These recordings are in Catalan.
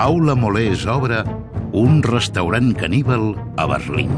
Paula Molés obre un restaurant caníbal a Berlín.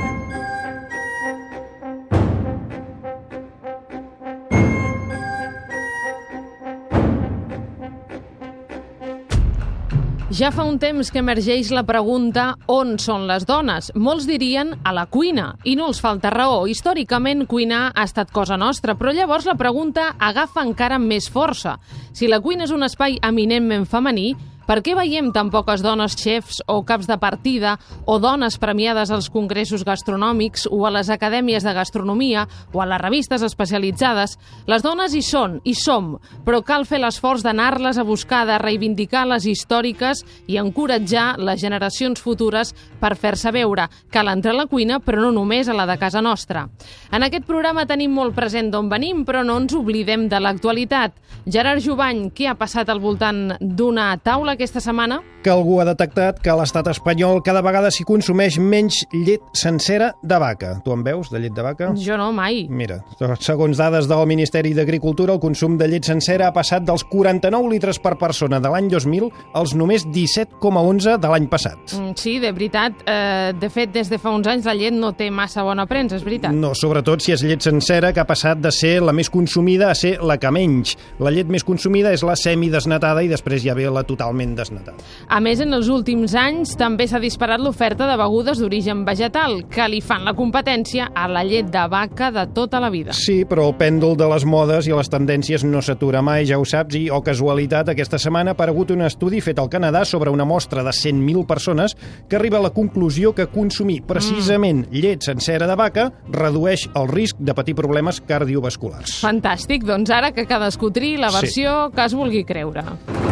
Ja fa un temps que emergeix la pregunta on són les dones. Molts dirien a la cuina, i no els falta raó. Històricament, cuinar ha estat cosa nostra, però llavors la pregunta agafa encara més força. Si la cuina és un espai eminentment femení, per què veiem tan poques dones xefs o caps de partida o dones premiades als congressos gastronòmics o a les acadèmies de gastronomia o a les revistes especialitzades? Les dones hi són, hi som, però cal fer l'esforç d'anar-les a buscar, de reivindicar les històriques i encoratjar les generacions futures per fer-se veure. Cal entrar a la cuina, però no només a la de casa nostra. En aquest programa tenim molt present d'on venim, però no ens oblidem de l'actualitat. Gerard Jubany, què ha passat al voltant d'una taula aquesta setmana? Que algú ha detectat que a l'estat espanyol cada vegada s'hi consumeix menys llet sencera de vaca. Tu en veus, de llet de vaca? Jo no, mai. Mira, segons dades del Ministeri d'Agricultura, el consum de llet sencera ha passat dels 49 litres per persona de l'any 2000 als només 17,11 de l'any passat. Sí, de veritat. De fet, des de fa uns anys la llet no té massa bona premsa, és veritat. No, sobretot si és llet sencera, que ha passat de ser la més consumida a ser la que menys. La llet més consumida és la semidesnatada i després ja ve la totalment desnatada. A més, en els últims anys també s'ha disparat l'oferta de begudes d'origen vegetal, que li fan la competència a la llet de vaca de tota la vida. Sí, però el pèndol de les modes i les tendències no s'atura mai, ja ho saps, i, casualitat, aquesta setmana ha aparegut un estudi fet al Canadà sobre una mostra de 100.000 persones que arriba a la conclusió que consumir precisament llet sencera de vaca redueix el risc de patir problemes cardiovasculars. Fantàstic, doncs ara que cadascú triï la versió que es vulgui creure.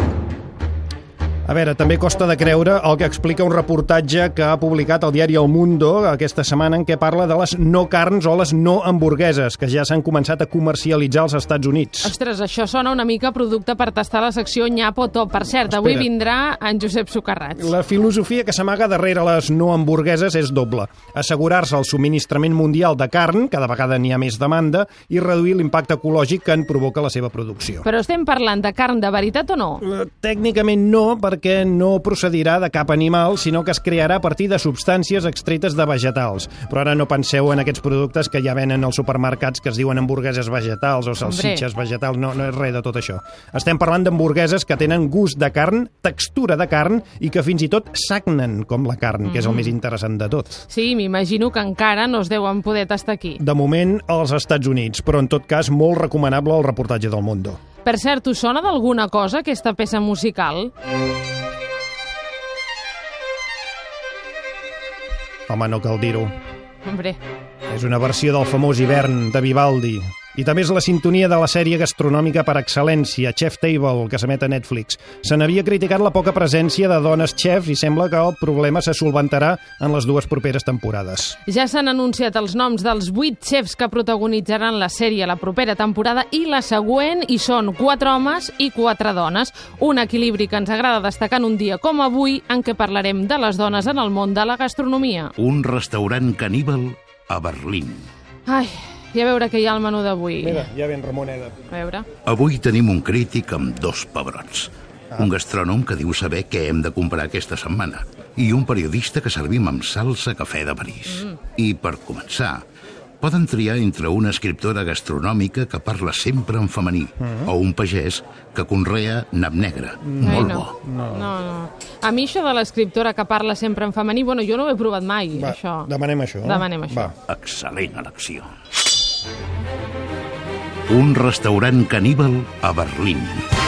A veure, també costa de creure el que explica un reportatge que ha publicat el diari El Mundo aquesta setmana en què parla de les no carns o les no hamburgueses, que ja s'han començat a comercialitzar als Estats Units. Ostres, això sona una mica producte per tastar la secció Nyapo Top. Per cert, avui vindrà en Josep Socarrats. La filosofia que s'amaga darrere les no hamburgueses és doble. Assegurar-se el subministrament mundial de carn, cada vegada n'hi ha més demanda, i reduir l'impacte ecològic que en provoca la seva producció. Però estem parlant de carn de veritat o no? Tècnicament no, perquè no procedirà de cap animal, sinó que es crearà a partir de substàncies extretes de vegetals. Però ara no penseu en aquests productes que ja venen als supermercats que es diuen hamburgueses vegetals o salsitxes vegetals, no és res de tot això. Estem parlant d'hamburgueses que tenen gust de carn, textura de carn i que fins i tot sagnen com la carn, que és el més interessant de tot. Sí, m'imagino que encara no es deuen poder tastar aquí. De moment, als Estats Units, però en tot cas molt recomanable el reportatge del Mundo. Per cert, us sona d'alguna cosa aquesta peça musical? Home, no cal dir-ho. Hombre. És una versió del famós Hivern de Vivaldi. I també és la sintonia de la sèrie gastronòmica per excel·lència, Chef Table, que s'emet a Netflix. Se n'havia criticat la poca presència de dones xefs i sembla que el problema se solventarà en les dues properes temporades. Ja s'han anunciat els noms dels 8 xefs que protagonitzaran la sèrie la propera temporada i la següent, i són 4 homes i 4 dones. Un equilibri que ens agrada destacar en un dia com avui, en què parlarem de les dones en el món de la gastronomia. Un restaurant caníbal a Berlín. Ai, i a veure què hi ha al menú d'avui. Mira, ja ven Ramoneda. A veure. Avui tenim un crític amb 2 pebrots. Un gastrònom que diu saber què hem de comprar aquesta setmana. I un periodista que servim amb salsa cafè de París. I per començar, poden triar entre una escriptora gastronòmica que parla sempre en femení o un pagès que conrea nap negre. Molt bo. No. A mi això de l'escriptora que parla sempre en femení, bueno, jo no ho he provat mai, Va, això. Demanem això. Demanem això. Va. Excel·lent elecció. Un restaurant caníbal a Berlín.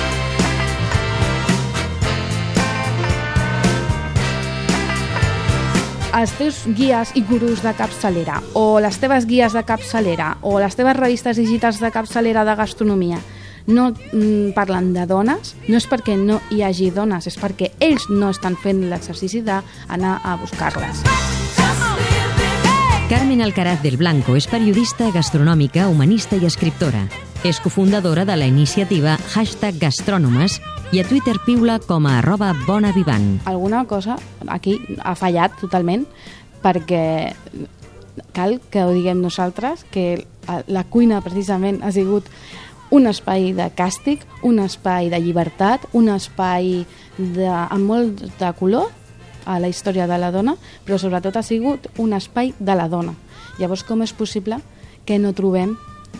Els teus guies i gurus de capçalera, o les teves guies de capçalera, o les teves revistes digitals de capçalera de gastronomia no parlen de dones, no és perquè no hi hagi dones, és perquè ells no estan fent l'exercici d'anar a buscar-les. Carmen Alcaraz del Blanco és periodista, gastronòmica, humanista i escriptora. És cofundadora de la iniciativa #Gastrònomes i a Twitter piula com a @bonavivant. Alguna cosa aquí ha fallat totalment, perquè cal que ho diguem nosaltres, que la cuina precisament ha sigut un espai de càstig, un espai de llibertat, un espai amb molt de color a la història de la dona, però sobretot ha sigut un espai de la dona. Llavors, com és possible que no trobem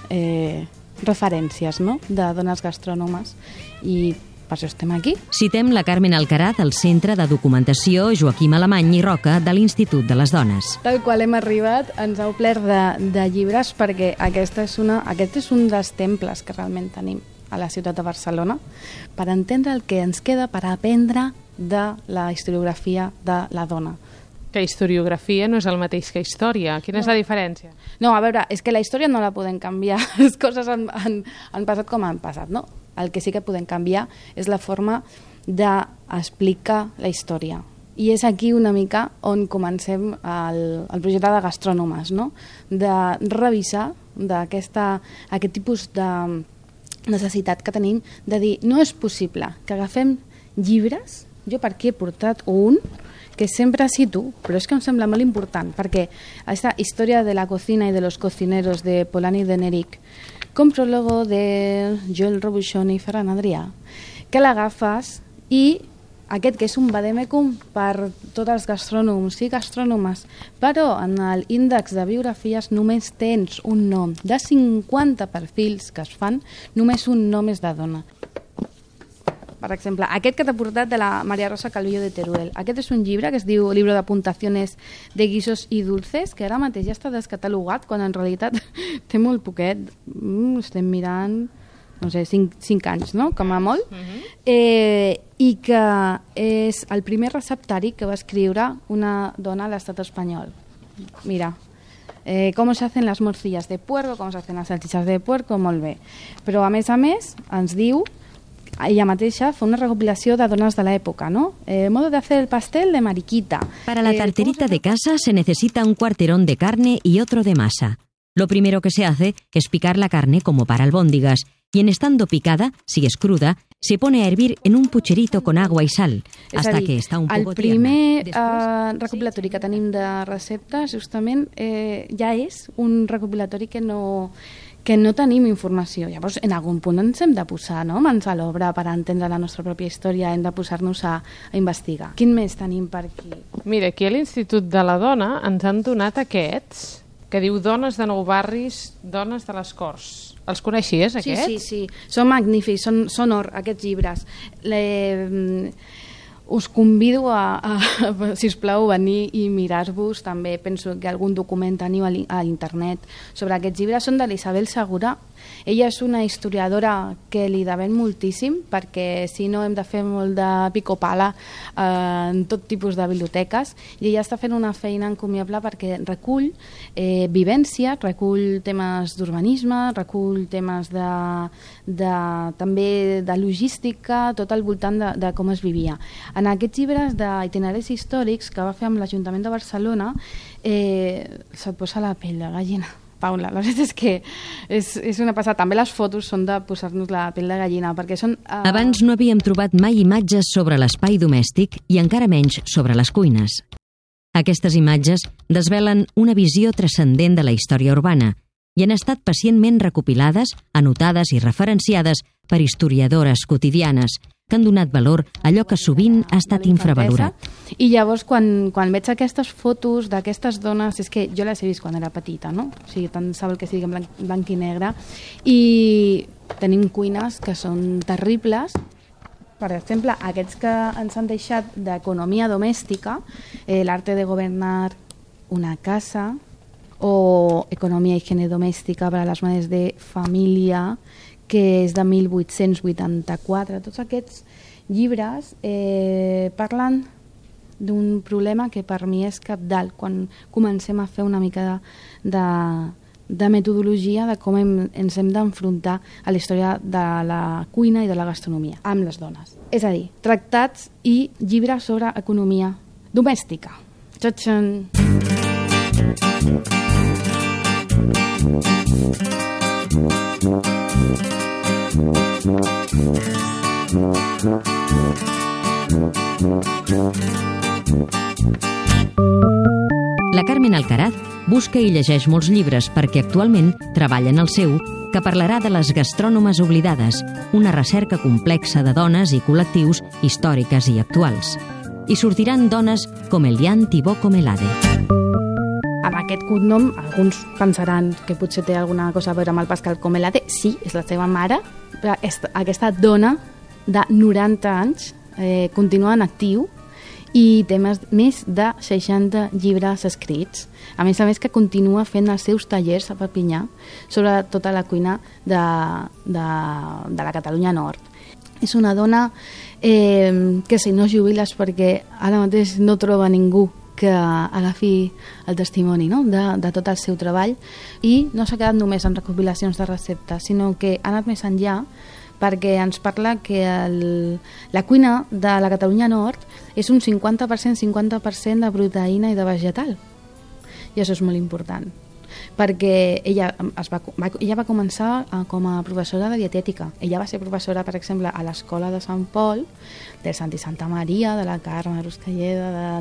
referències, no?, de dones gastrònomes, i per això estem aquí. Citem la Carmen Alcaraz al Centre de Documentació Joaquim Alemany i Roca de l'Institut de les Dones. Tal qual hem arribat, ens ha omplert de llibres, perquè aquest és un dels temples que realment tenim a la ciutat de Barcelona, per entendre el que ens queda per aprendre de la historiografia de la dona. Que historiografia no és el mateix que història. Quina és la diferència? No, a veure, és que la història no la podem canviar. Les coses han passat com han passat, no? El que sí que podem canviar és la forma d'explicar la història. I és aquí una mica on comencem el projecte de Gastrònomes, no?, de revisar aquest tipus de necessitat que tenim de dir, no és possible que agafem llibres, jo per aquí he portat un que sempre cito, però és que em sembla molt important, perquè aquesta història de la cocina i de los cocineros de Polanyi de Neric, com prólogo de Joel Robuchon i Ferran Adrià, que l'agafes i aquest que és un vademecum per tots els gastrònoms i gastrònomes, però en l'índex de biografies només tens un nom. De 50 perfils que es fan, només un nom és de dona. Per exemple, aquest que t'ha portat de la María Rosa Calvillo de Teruel. Aquest és un llibre que es diu Libro de Apuntaciones de Guisos i Dulces, que ara mateix ja està descatalogat, quan en realitat té molt poquet. Estem mirant, no sé, 5 anys, no?, com a molt. I que és el primer receptari que va escriure una dona a l'estat espanyol. Mira, com se hacen les morcillas de puerco, com se hacen les salchichas de puerco, molt bé. Però a més, ens diu, ella mateixa fa una recopilació de dones de l'època, ¿no? Modo de hacer el pastel de Mariquita. Para la tarterita de casa se necesita un cuarterón de carne y otro de masa. Lo primero que se hace es picar la carne como para albóndigas y en estando picada, si es cruda, se pone a hervir en un pucherito con agua y sal, hasta que està un poco tierna. El primer recopilatori que tenim de receptes, justament, ja és un recopilatori que no tenim informació. Llavors, en algun punt ens hem de posar, no?, mans a l'obra per entendre la nostra pròpia història, hem de posar-nos a investigar. Quin més tenim per aquí? Mira, aquí a l'Institut de la Dona ens han donat aquests, que diu Dones de Nou Barris, Dones de les Corts. Els coneixies, aquests? Sí. Són magnífics, són or, aquests llibres. Us convido sisplau, venir i mirar-vos. També penso que algun document teniu a internet sobre aquests llibres. Són de l'Isabel Segura. Ella és una historiadora que li devem moltíssim, perquè si no hem de fer molt de pico-pala en tot tipus de biblioteques, i ella està fent una feina encomiable perquè recull vivència, recull temes d'urbanisme, recull temes també de logística, tot al voltant de com es vivia. En aquests llibres d'itineraris històrics que va fer amb l'Ajuntament de Barcelona, se't posa la pell de gallina. Paula, la veritat és que és una passada. També les fotos són de posar-nos la pell de gallina, perquè són... Abans no havíem trobat mai imatges sobre l'espai domèstic i encara menys sobre les cuines. Aquestes imatges desvelen una visió transcendent de la història urbana i han estat pacientment recopilades, anotades i referenciades per historiadores quotidianes que han donat valor a allò que sovint ha estat infravalorat. I llavors, quan veig aquestes fotos d'aquestes dones, és que jo les he vist quan era petita, no? O sigui, tant se val que sigui en blanc i negre. I tenim cuines que són terribles. Per exemple, aquests que ens han deixat d'economia domèstica, l'arte de governar una casa, o economia i higiene domèstica per a les mares de família, que és de 1884. Tots aquests llibres parlen d'un problema que per mi és cabdal quan comencem a fer una mica de metodologia de com ens hem d'enfrontar a la història de la cuina i de la gastronomia amb les dones. És a dir, tractats i llibres sobre economia domèstica. Txatxan! La Carmen Alcaraz busca i llegeix molts llibres perquè actualment treballa en el seu, que parlarà de les gastrònomes oblidades, una recerca complexa de dones i col·lectius històriques i actuals. Hi sortiran dones com Eliane Thibault Comelade. Amb aquest cognom, alguns pensaran que potser té alguna cosa a veure amb el Pascal Comelade. Sí, és la seva mare, però aquesta dona de 90 anys continua en actiu i té més de 60 llibres escrits. A més que continua fent els seus tallers a Perpinyà sobre tota la cuina de la Catalunya Nord. És una dona que si no jubiles perquè ara mateix no troba ningú que agafi el testimoni, no?, de tot el seu treball, i no s'ha quedat només en recopilacions de receptes, sinó que ha anat més enllà perquè ens parla que la cuina de la Catalunya Nord és un 50% de proteïna i de vegetal. I això és molt important, perquè ella va començar com a professora de dietètica. Ella va ser professora, per exemple, a l'Escola de Sant Pol, del Sant i Santa Maria, de la Carme Ruscalleda,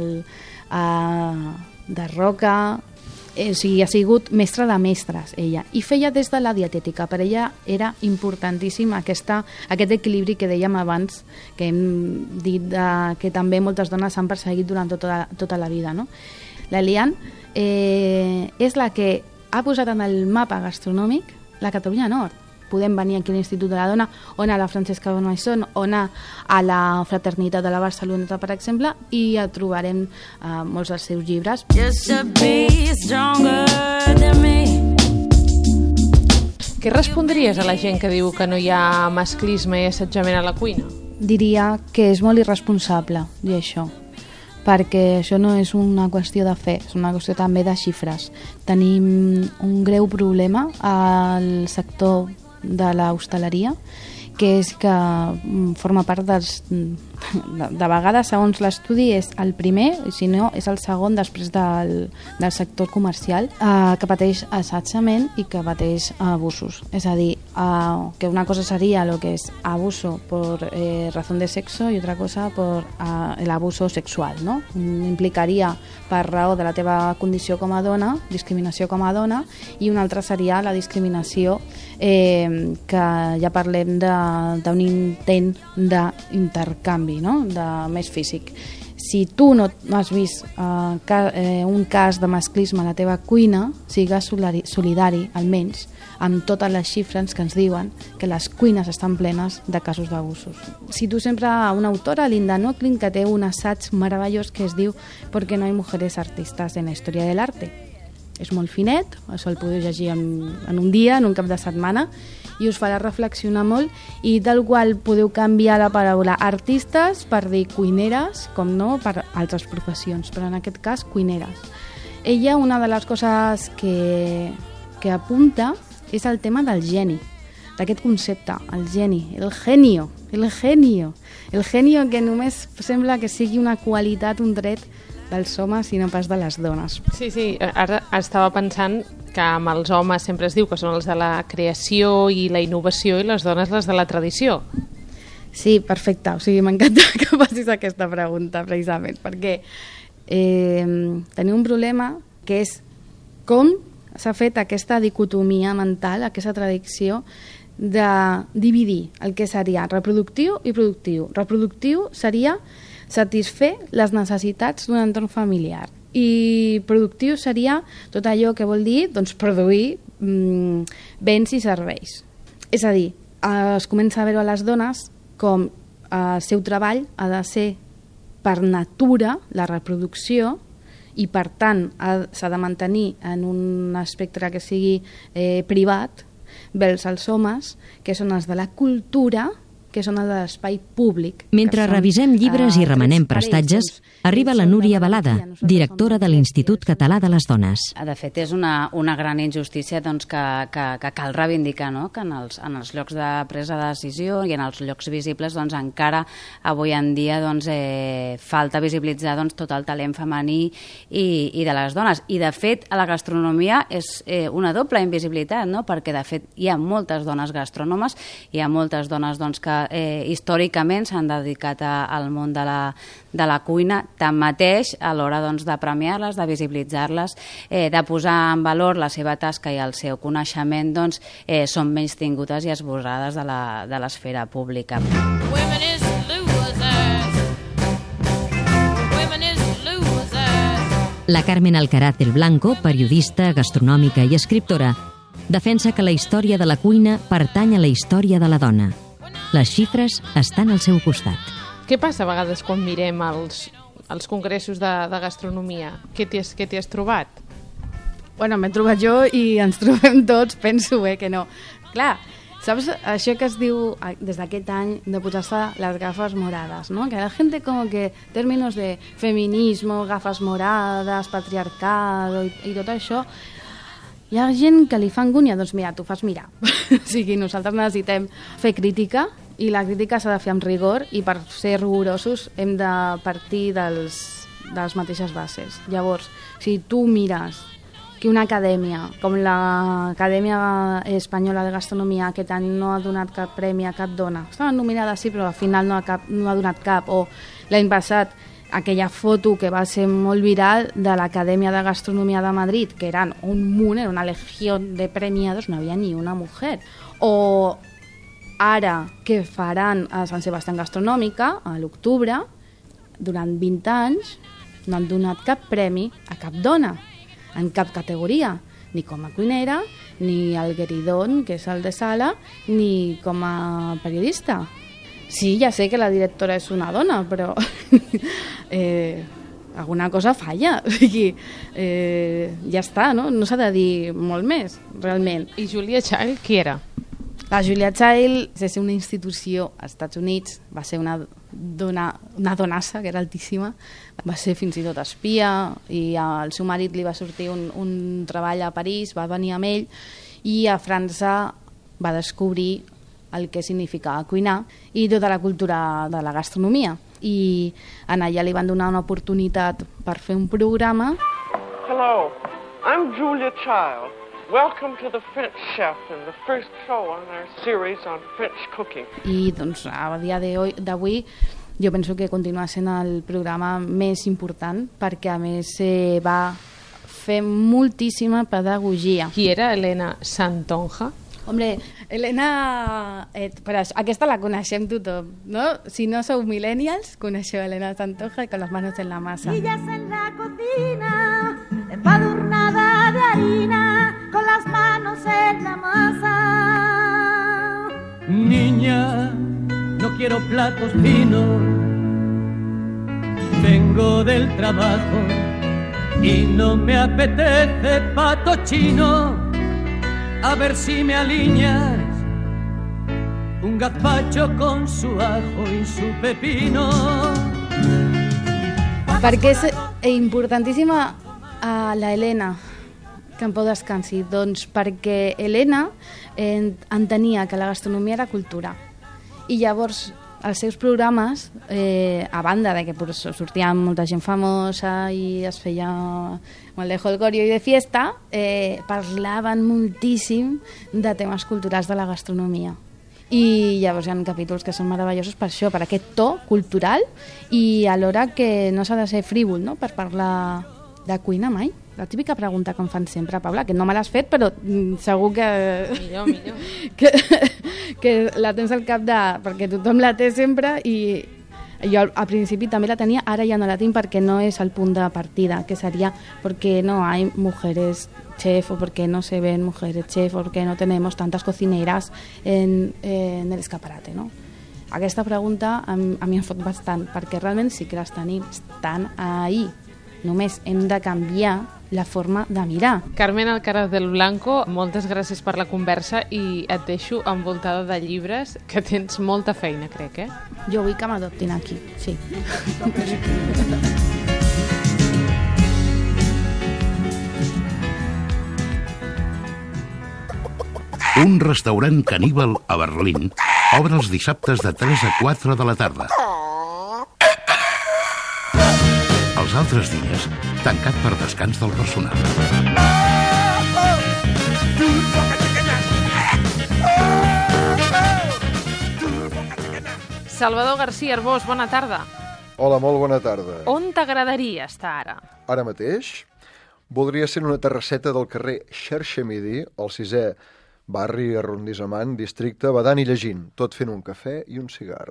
de Roca. O sigui, ha sigut mestra de mestres, ella. I feia des de la dietètica. Per ella era importantíssim aquest equilibri que dèiem abans, que hem dit que també moltes dones han perseguit durant tota la vida, no? L'Eliane és la que ha posat en el mapa gastronòmic la Catalunya Nord. Podem venir aquí a l'Institut de la Dona, o anar a la Francesca Bonnemaison, o anar a la Fraternitat de la Barceloneta, per exemple, i trobarem molts dels seus llibres. Què respondries a la gent que diu que no hi ha masclisme i assetjament a la cuina? Diria que és molt irresponsable dir això, perquè això no és una qüestió de fe, és una qüestió també de xifres. Tenim un greu problema al sector de l'hostaleria, que és que forma part de vegades, segons l'estudi, és el primer, si no és el segon després del sector comercial, que pateix assetjament i que pateix abusos. És a dir, que una cosa seria lo que es abuso por razón de sexo y otra cosa por el abuso sexual, no? Implicaria per raó de la teva condició com a dona, discriminació com a dona, i una altra seria la discriminació que ja parlem d'un intent d'intercanvi, no?, més físic. Si tu no has vist un cas de masclisme a la teva cuina, sigues solidari, almenys, amb totes les xifres que ens diuen que les cuines estan plenes de casos d'abusos. Cito sempre una autora, Linda Nochlin, que té un assaig meravellós que es diu «¿Por qué no hay mujeres artistas en la historia del arte?». És molt finet, això el podeu llegir en un dia, en un cap de setmana, i us farà reflexionar molt, i tal qual podeu canviar la paraula artistes per dir cuineres, com no, per altres professions, però en aquest cas cuineres. Ella, una de les coses que apunta és el tema del geni, d'aquest concepte, el geni, el genio que només sembla que sigui una qualitat, un dret dels homes i no pas de les dones. Sí, ara estava pensant que amb els homes sempre es diu que són els de la creació i la innovació i les dones les de la tradició. Sí, perfecte, o sigui, m'encanta que facis aquesta pregunta precisament, perquè tenim un problema que és com s'ha fet aquesta dicotomia mental, aquesta tradició de dividir el que seria reproductiu i productiu. Reproductiu seria satisfer les necessitats d'un entorn familiar i productiu seria tot allò que vol dir produir béns i serveis. És a dir, es comença a veure a les dones com el seu treball ha de ser per natura la reproducció i per tant s'ha de mantenir en un espectre que sigui privat, vers els homes, que són els de la cultura, que són els de l'espai públic. Mentre revisem llibres i remenem prestatges, arriba la Núria Balada, directora de l'Institut Català de les Dones. De fet, és una gran injustícia que cal reivindicar, no? Que en els llocs de presa de decisió i en els llocs visibles encara avui en dia falta visibilitzar tot el talent femení i de les dones. I de fet, a la gastronomia és una doble invisibilitat, no? Perquè de fet hi ha moltes dones gastrònomes, hi ha moltes dones que històricament s'han dedicat al món de la cuina. Tanmateix, a l'hora de premiar-les, de visibilitzar-les, de posar en valor la seva tasca i el seu coneixement, són menys tingudes i esborrades de l'esfera pública. La Carmen Alcaraz del Blanco, periodista, gastronòmica i escriptora, defensa que la història de la cuina pertany a la història de la dona. Les xifres estan al seu costat. Què passa a vegades quan mirem els congressos de gastronomia? Què t'hi has trobat? Bueno, m'he trobat jo i ens trobem tots, penso que no. Clar, saps això que es diu des d'aquest any de posar-se les gafes morades, ¿no? Que la gente como que términos de feminismo, gafes morades, patriarcado i tot això, hi ha gent que li fa angúnia, doncs mira, t'ho fas mirar. O sigui, nosaltres necessitem fer crítica i la crítica s'ha de fer amb rigor i per ser rigorosos hem de partir de les mateixes bases. Llavors, si tu mires que una acadèmia, com l'Acadèmia Espanyola de Gastronomia, aquest any no ha donat cap premi a cap dona. Estaven nominades, sí, però al final no ha donat cap. O l'any passat, aquella foto que va ser molt viral de l'Acadèmia de Gastronomia de Madrid, que eren un munt, era una legió de premiados, no havia ni una mujer. O ara que faran a Sant Sebastián Gastronòmica, a l'octubre, durant 20 anys, no han donat cap premi a cap dona, en cap categoria, ni com a cuinera, ni al gueridón, que és el de sala, ni com a periodista. Sí, ja sé que la directora és una dona, però alguna cosa falla. O sigui, ja està, no? No s'ha de dir molt més, realment. I Julia Child, qui era? La Julia Child és una institució als Estats Units, va ser una donassa, que era altíssima, va ser fins i tot espia i al seu marit li va sortir un treball a París, va venir amb ell i a França va descobrir el que significava cuinar i tota la cultura de la gastronomia. I allà li van donar una oportunitat per fer un programa. Hello, I'm Julia Child. Welcome to the French Chef and the first show on our series on French cooking. I doncs a dia d'avui jo penso que continua sent el programa més important perquè a més va fer moltíssima pedagogia. Qui era Elena Santonja? Hombre, Elena, però aquesta la coneixem tothom, no? Si no sou millennials, coneixeu Elena Santonja con las manos en la masa. Sillas en la cocina, embadurnada de harina, con las manos en la masa. Niña, no quiero platos finos, vengo del trabajo y no me apetece pato chino. A ver si me alineas un gazpacho con su ajo y su pepino. Perquè és importantíssima la Helena, que en pau descansi. Doncs perquè Helena entenia que la gastronomia era cultura. I llavors els seus programes, a banda de que sortia molta gent famosa i es feia molt de jolgorio i de fiesta, parlaven moltíssim de temes culturals de la gastronomia. I llavors hi ha capítols que són meravellosos per això, per aquest to cultural i alhora que no s'ha de ser frívol, no?, per parlar de cuina mai. La típica pregunta que em fan sempre, Paula, que no me l'has fet, però segur que... Millor. que la tens al cap perquè tothom la té sempre i jo al principi també la tenia, ara ja no la tinc perquè no és el punt de partida, que seria perquè no hay mujeres chef o porque no se ven mujeres chef o porque no tenemos tantas cocineras en el escaparate, no? Aquesta pregunta a mi em fot bastant, perquè realment sí que les tenim, estan ahí. Només hem de canviar la forma de mirar. Carmen Alcaraz del Blanco, moltes gràcies per la conversa i et deixo envoltada de llibres, que tens molta feina, crec, Jo vull que m'adoptin aquí, sí. Un restaurant caníbal a Berlín obre els dissabtes de 3 a 4 de la tarda. Els altres dies, tancat per descans del personal. Salvador García Arbós, bona tarda. Hola, molt bona tarda. On t'agradaria estar ara? Ara mateix voldria ser en una terrasseta del carrer Xerxemidi, al 6è barri arrondissement, districte, badant i llegint, tot fent un cafè i un cigar.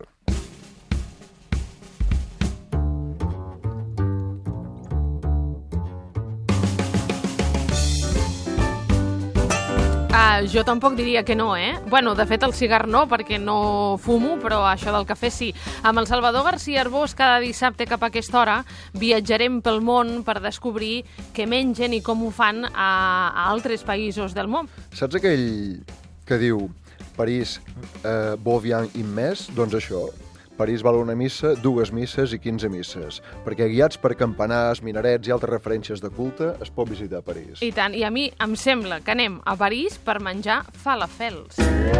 Jo tampoc diria que no, Bueno, de fet, el cigar no, perquè no fumo, però això del cafè sí. Amb el Salvador García Arbós, cada dissabte cap a aquesta hora, viatjarem pel món per descobrir què mengen i com ho fan a altres països del món. Saps aquell que diu París, beau vin immens? Doncs això. París val una missa, 2 misses i 15 misses, perquè guiats per campanars, minarets i altres referències de culte es pot visitar París. I tant, i a mi em sembla que anem a París per menjar falafels.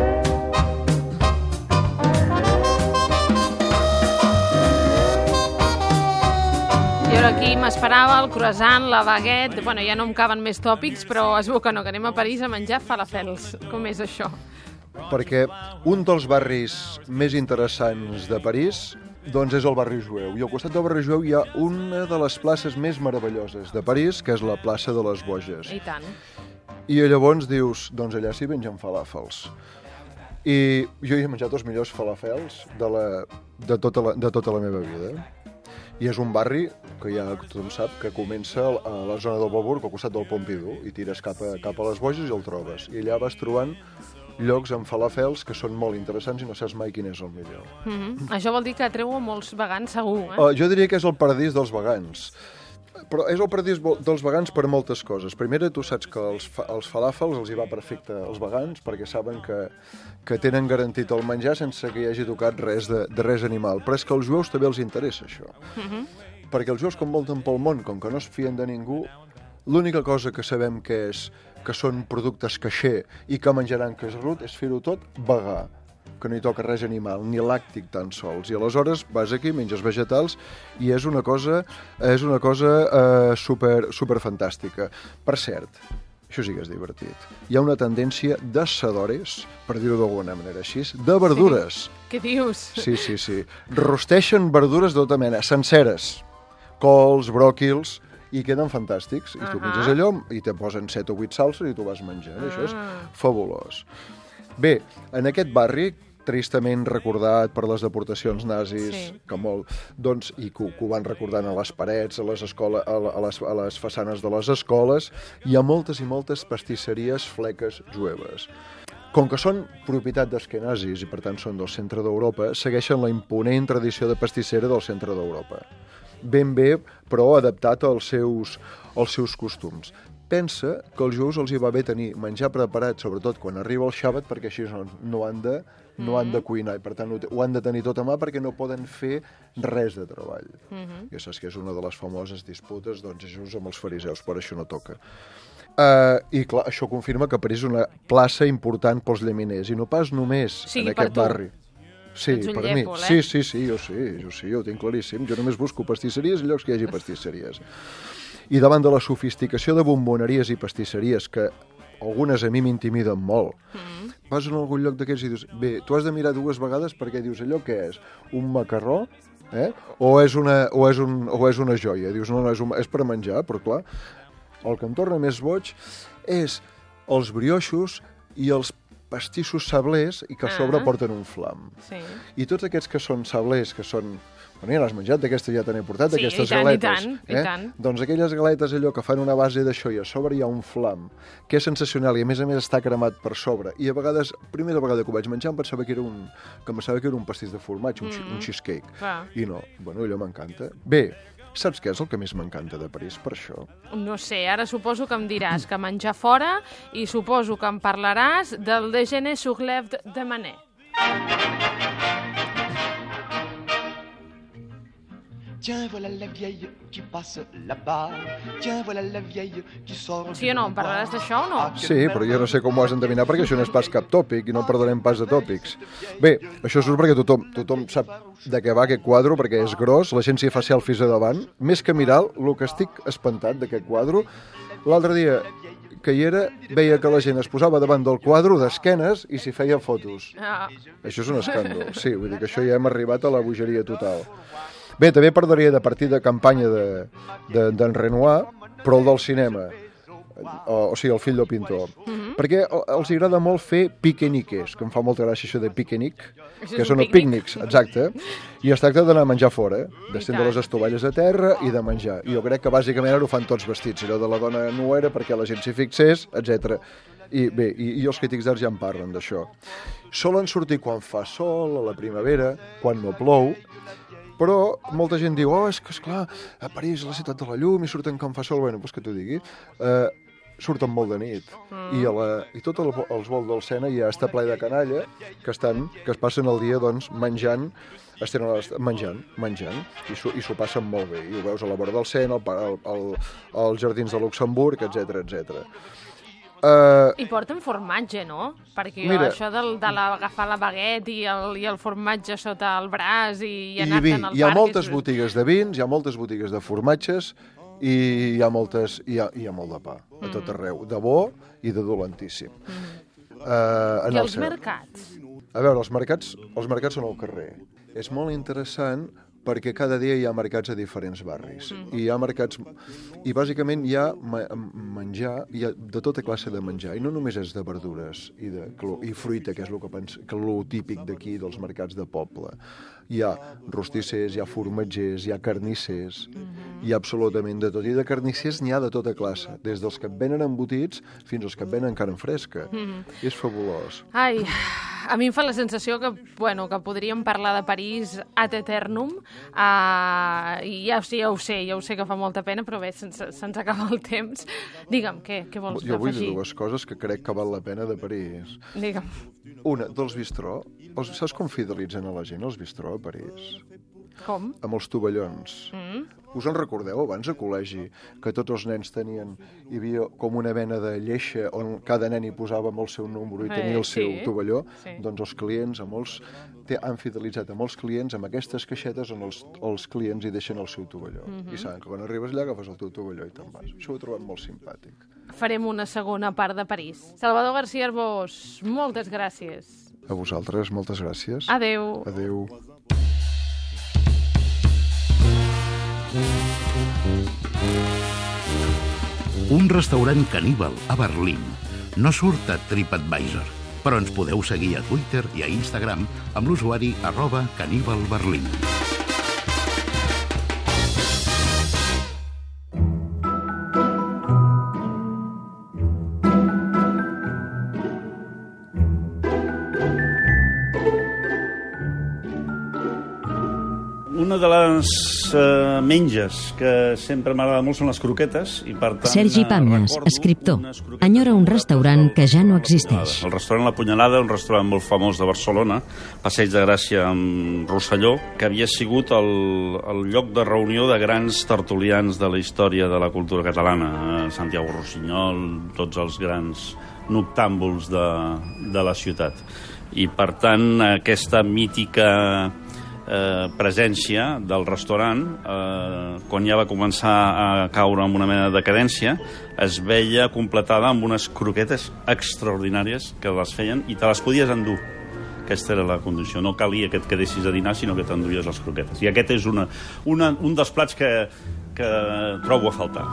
Jo aquí m'esperava el croissant, la baguette... Bueno, ja no em caben més tòpics, però es veu que no, que anem a París a menjar falafels. Com és això? Perquè un dels barris més interessants de París doncs és el barri jueu. I al costat del barri jueu hi ha una de les places més meravelloses de París, que és la plaça de les Boges. I tant. I llavors dius, doncs allà s'hi mengen falàfels. I jo hi he menjat els millors falàfels de tota la meva vida. I és un barri que ja tothom sap que comença a la zona del Beaubourg, al costat del Pompidou, i tires cap a les Boges i el trobes. I allà vas trobant llocs amb falafels que són molt interessants i no saps mai quin és el millor. Això vol dir que atreu molts vegans, segur, Jo diria que és el paradís dels vegans. Però és el paradís dels vegans per moltes coses. Primera, tu saps que els falàfels els hi va perfecte als vegans perquè saben que tenen garantit el menjar sense que hi hagi tocat res de res animal. Però és que als jueus també els interessa això. Perquè els jueus, com volten pel món, com que no es fien de ningú, l'única cosa que sabem que són productes caixer i que menjaran caserut és fer-ho tot vegà, que no hi toca res animal, ni làctic tan sols. I aleshores vas aquí, menges vegetals i és una cosa super fantàstica. Per cert, això sí que és divertit. Hi ha una tendència d'assadores, per dir-ho d'alguna manera així, de verdures. Sí. Què dius? Sí. Rosteixen verdures de tota mena, senceres, cols, bròquils, i queden fantàstics. I tu menges allò i te posen 7 o 8 salses i tu vas menjant. Això és fabulós. Bé, en aquest barri, tristament recordat per les deportacions nazis, que molt, doncs, i que ho van recordant a les parets, a les façanes de les escoles, hi ha moltes i moltes pastisseries fleques jueves. Com que són propietat d'asquenazis i per tant són del centre d'Europa, segueixen la imponent tradició de pastissera del centre d'Europa. Ben bé, però adaptat als seus costums. Pensa que als jueus els hi va bé tenir menjar preparat, sobretot quan arriba el xàbat, perquè així no han de cuinar, i per tant ho han de tenir tot a mà perquè no poden fer res de treball. Ja saps que és una de les famoses disputes Jesús amb els fariseus, per això no toca. I clar, això confirma que París és una plaça important pels llaminers, i no pas només en aquest barri. Sí, per mi. Sí, jo ho tinc claríssim. Jo només busco pastisseries i llocs que hi hagi pastisseries. I davant de la sofisticació de bomboneries i pastisseries, que algunes a mi m'intimiden molt, vas en algun lloc d'aquests i dius, bé, tu has de mirar 2 vegades perquè dius, allò què és? Un macarró? O és una joia? Dius, no, és per menjar, però clar, el que em torna més boig és els brioixos i els pastissos sablers i que a sobre porten un flam. I tots aquests que són sablers, que són... Bueno, ja l'has menjat, d'aquestes ja te n'he portat, d'aquestes galetes. I tant. Doncs aquelles galetes allò que fan una base d'això i a sobre hi ha un flam, que és sensacional i a més està cremat per sobre. I a vegades, primera vegada que ho vaig menjar em pensava que era un pastís de formatge, un cheesecake. I no, bueno, allò m'encanta. Bé, saps què és el que més m'encanta de París, per això? No sé, ara suposo que em diràs que menjar fora i suposo que em parlaràs del déjeuner sur l'œuf de Manet. Tiens, voilà la vieille qui passe là-bas. Tiens, voilà la vieille qui sort... Sí o no? Em parlaràs d'això o no? Sí, però jo no sé com ho has d'endevinar perquè això no és pas cap tòpic i no parlarem pas de tòpics. Bé, això surt perquè tothom sap de què va aquest quadre, perquè és gros, la gent s'hi fa selfies a davant. Més que mirar, el que estic espantat d'aquest quadre, l'altre dia que hi era, veia que la gent es posava davant del quadre d'esquenes i s'hi feia fotos. Això és un escàndol. Sí, vull dir que això ja hem arribat a la bogeria total. Bé, també parlaria de partir de campanya d'en Renoir, però el del cinema, o sigui, el fill del pintor. Perquè els agrada molt fer piqueniques, que em fa molta gràcia això de picnic, que són els pícnics, exacte, i es tracta d'anar a menjar fora, d'estendre les estovalles a terra i de menjar. I jo crec que bàsicament ara ho fan tots vestits, allò de la dona nuera perquè la gent s'hi fixés, etc. I bé, i els crítics d'art ja en parlen d'això. Solen sortir quan fa sol, a la primavera, quan no plou, però molta gent diu, és que esclar, a París, la ciutat de la llum, i surten quan fa sol, bueno, doncs que t'ho digui, surten molt de nit i tot els vols del Sena ja està ple de canalla que es passen el dia doncs menjant i s'ho passen molt bé i ho veus a la vora del Sena, als jardins de Luxemburg, etc. I porten formatge, no? Perquè això d'agafar la baguette i el formatge sota el braç i anar-te'n al parc... Hi ha moltes botigues de vins, hi ha moltes botigues de formatges i hi ha molt de pa a tot arreu, de bo i de dolentíssim. I els mercats? A veure, els mercats són al carrer. És molt interessant perquè cada dia hi ha mercats a diferents barris. I hi ha mercats... I bàsicament hi ha menjar, hi ha de tota classe de menjar. I no només és de verdures i fruita, que és el típic d'aquí, dels mercats de poble. Hi ha rostissers, hi ha formatgers, hi ha carnissers, hi ha absolutament de tot. I de carnissers n'hi ha de tota classe, des dels que et venen embotits fins als que et venen carn fresca. I és fabulós. Ai, a mi em fa la sensació que podríem parlar de París ad eternum, i ja ho sé que fa molta pena, però bé, se'ns acaba el temps. Digue'm, què vols afegir? Jo vull dir dues coses que crec que val la pena de París. Digue'm. Una, dels bistró. Saps com fidelitzen a la gent els bistró a París? Com? Amb els tovallons. Us en recordeu abans a col·legi que tots els nens tenien, hi havia com una mena de lleixa on cada nen hi posava amb el seu número i tenia el seu tovalló? Doncs els clients han fidelitzat amb els clients amb aquestes caixetes on els clients hi deixen el seu tovalló. I saben que quan arribes allà agafes el teu tovalló i te'n vas. Això ho he trobat molt simpàtic. Farem una segona part de París. Salvador García Arbós, moltes gràcies. A vosaltres, moltes gràcies. Adeu. Adeu. Un restaurant caníbal a Berlín. No surt a TripAdvisor, però ens podeu seguir a Twitter i a Instagram amb l'usuari @caníbalberlín. Una de les menges que sempre m'agrada molt són les croquetes i per tant... Sergi Pàmies, escriptor, enyora un restaurant que ja no existeix. El restaurant La Punyalada, un restaurant molt famós de Barcelona, Passeig de Gràcia amb Rosselló, que havia sigut el lloc de reunió de grans tertulians de la història de la cultura catalana. Santiago Rossinyol, tots els grans noctàmbuls de la ciutat. I per tant aquesta mítica presència del restaurant, quan ja va començar a caure amb una mena de decadència, es veia completada amb unes croquetes extraordinàries que les feien i te les podies endur. Aquesta era la condició. No calia que et quedessis a dinar, sinó que t'enduies les croquetes. I aquest és un dels plats que trobo a faltar.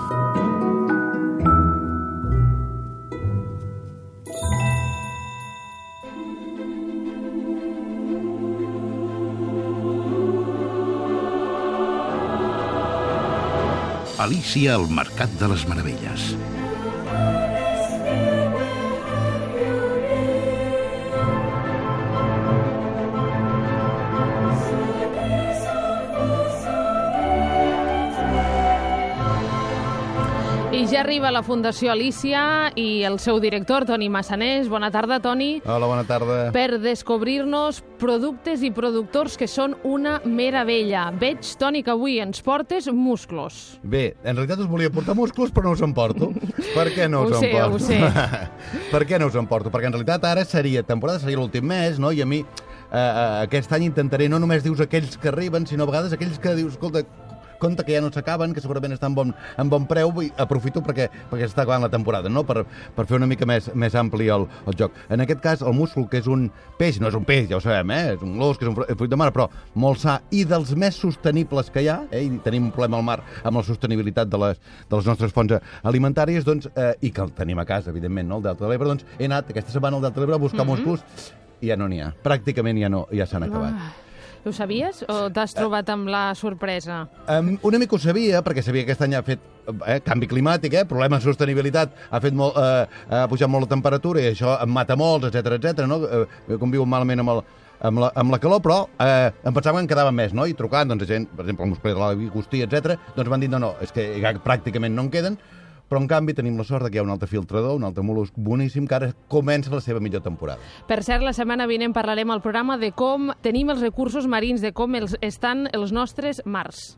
Alícia al Mercat de les Meravelles. I ja arriba la Fundació Alícia i el seu director, Toni Massanés. Bona tarda, Toni. Hola, bona tarda. Per descobrir-nos productes i productors que són una meravella. Veig, Toni, que avui ens portes musclos. Bé, en realitat us volia portar musclos, però no us en porto. Per què no us en porto? Ho sé. Per què no us en porto? Perquè en realitat ara seria l'últim mes, no? I a mi aquest any intentaré no només dius aquells que arriben, sinó a vegades aquells que dius, escolta, compte que ja no s'acaben, que segurament estan en bon preu, i aprofito perquè s'està acabant la temporada, no? Per fer una mica més ampli el joc. En aquest cas, el múscul, que és un peix, no és un peix, ja ho sabem, és un glos, que és un fruit de mar, però molt sa, i dels més sostenibles que hi ha, i tenim un problema al mar amb la sostenibilitat de les nostres fonts alimentàries, doncs, i que el tenim a casa, evidentment, no? El Delta de l'Ebre, doncs he anat aquesta setmana al Delta de l'Ebre a buscar músculs, i ja no n'hi ha. Pràcticament ja s'han acabat. Ho sabies o t'has trobat amb la sorpresa? Una mica ho sabia, perquè sabia que aquest any ha fet canvi climàtic, problema de sostenibilitat, ha pujat molt la temperatura i això en mata molts, etc, no? Conviuen malament amb la calor, però em pensava que en quedava més, no? I trucant, doncs, gent, per exemple, el muscler de l'Agustí, etc, doncs m'han dit, no, és que pràcticament no en queden, però en canvi tenim la sort que hi ha un altre filtrador, un altre mol·lusc boníssim, que ara comença la seva millor temporada. Per cert, la setmana vinent parlarem al programa de com tenim els recursos marins, de com estan els nostres mars.